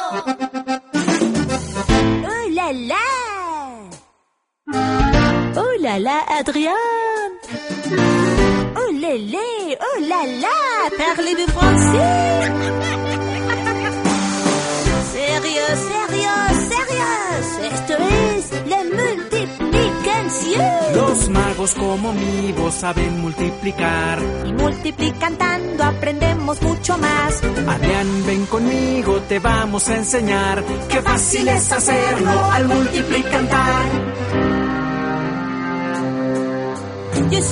Oh là là! Oh là là, Adrien! Oh lélé! Oh là là! Parlez-vous français? Sérieux, sérieux, sérieux! Esto es la multiplicación. Los magos como mi voz saben multiplicar. Y multiplicando aprendemos mucho más. Adrián, ven conmigo, te vamos a enseñar. Qué fácil es hacerlo al multiplicar.